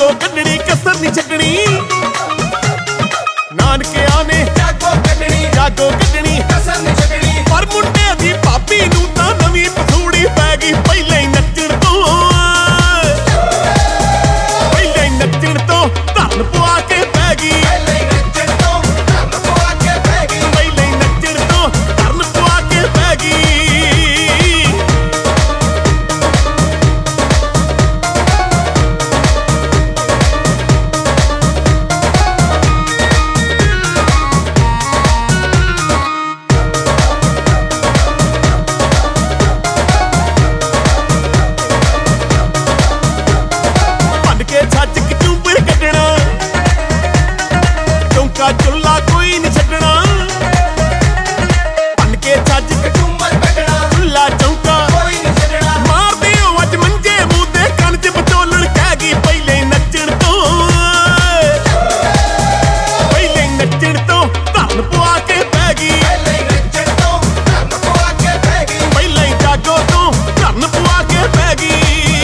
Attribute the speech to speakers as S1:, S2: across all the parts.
S1: जागो कड्डनी कसर नहीं छड्डनी नानकिया ने जागो कड्डनी कसर नहीं छड्डनी पर मुंडे दी भाभी नूं तां नवीं पसूड़ी पै गई पहले ही नच्चण तो धरन पवा के पै गई पहले ही नच्चण तो धरन पवा के पै गई पहले ही नच्चण तो धरन पवा के पै गई छज कचूबर कड्डना चौंका चुल्ला कोई नहीं छड्डना बन के छज कचूबर कड्डना चुल्ला चौंका कोई नहीं छड्डना मार दिओ अज मंजे मूंह ते कन च बचोलण कह गई पहले नच्चण तो धरन पवा के पै गई पहले नच्चण तो धरन पवा के पै गई पहले जागो तो धरन पवा के पै गई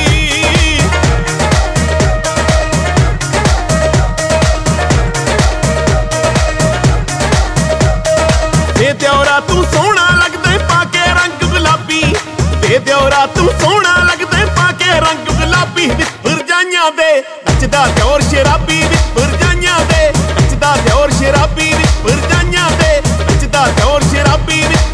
S1: देवरा तू सोहना लगदे पाके रंग गुलाबी देवरा तू सोहना लगदे पाके रंग गुलाबी भरजाइयां दे नचदा दिओर शराबी भरजाइयां दे नचदा दिओर शराबी भरजाइयां दे नचदा दिओर शराबी